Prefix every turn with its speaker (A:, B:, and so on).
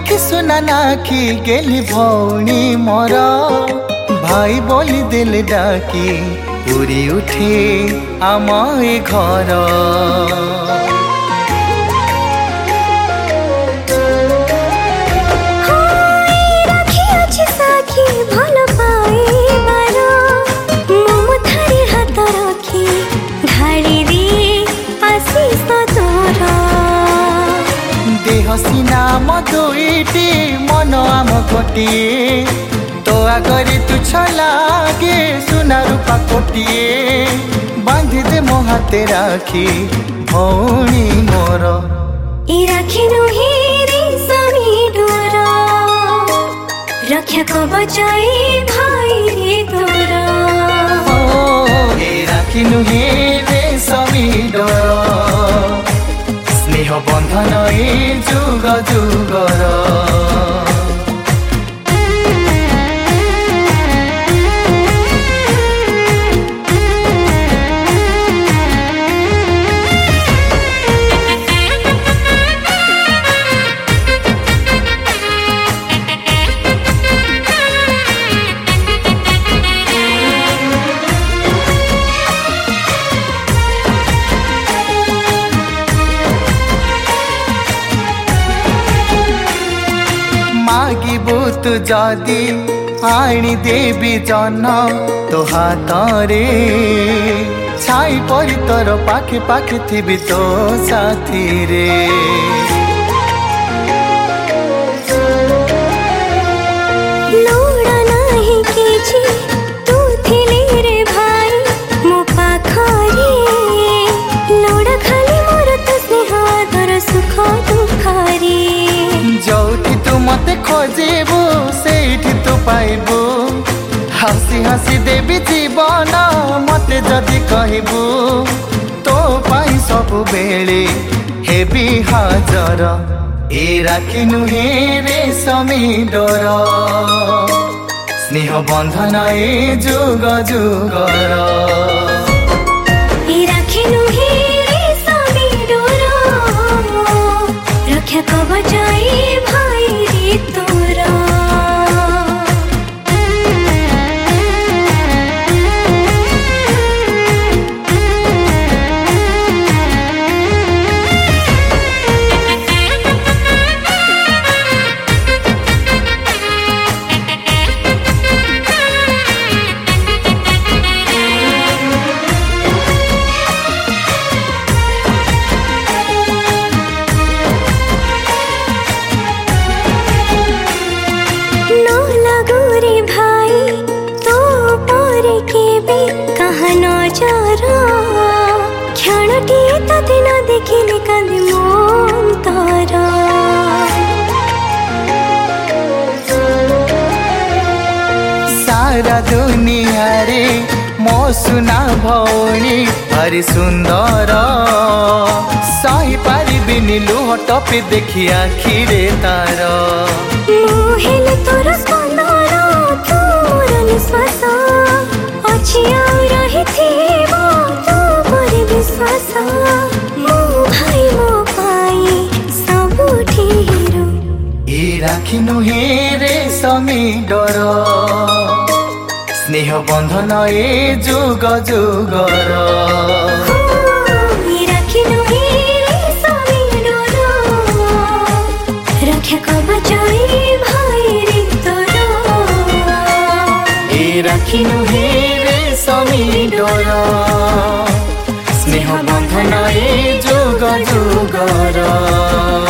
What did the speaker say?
A: आखि सुना नाखी गेली भौणी मोर भाई बोली दिल डाकी पूरी उठे आम ए घर देह सीना मधुईटी मन आम गोटिए तो आगरी तुछ लागे सुना रूपा कोटिए बांधी दे मो हाथे राखी भौणी मोर
B: ए राखी नुहे रे समी डोर रक्षा को बचाए भाई रे तोरा
A: ए राखी नुहे रे समी डोर स्नेह बंधन ए जुग जुगर मागिबू तू जदि आनी देवी जन तो हाथ रे छाई परी तोर पाखे पाखे थी तो साथी रे
B: लोड़ा नहीं किछि तू थिले रे भाई मो पाखरे लोड़ा खाली मोर तो स्नेह आदर सुख दुख रे
A: जोठी तू मते खोजेबू सेठी तू पाइबू हसी हसी देवी जीवन मते जदि कहबू तो पाई सबु बेले हेबी हाजर ए राखी नुहे रे समी डोर स्नेह बंधन ए जुग जुगर
B: ए राखी नुहे रे समी डोर रक्षा को बचाए भाई रे तोरा देखिले कभी मन तारा
A: सारा दुनिया रे मो सुना भौणी भारी सुंदर सही पारिबिनी लुह टपी देखी आखिरे तार
B: मुहेले तोर स्पंदन तोर निश्वास अछि आउ रहिथिबो तो परे विश्वास
A: राखी नुहे रे समी डोर स्नेह बंधन ए जुग जुगर
B: राखी नुहे रे समी डोर रक्षा को बचाए भाई रे तोरा
A: ए राखी नुहे रे समी डोर स्नेह बंधन ए जुग जुगर।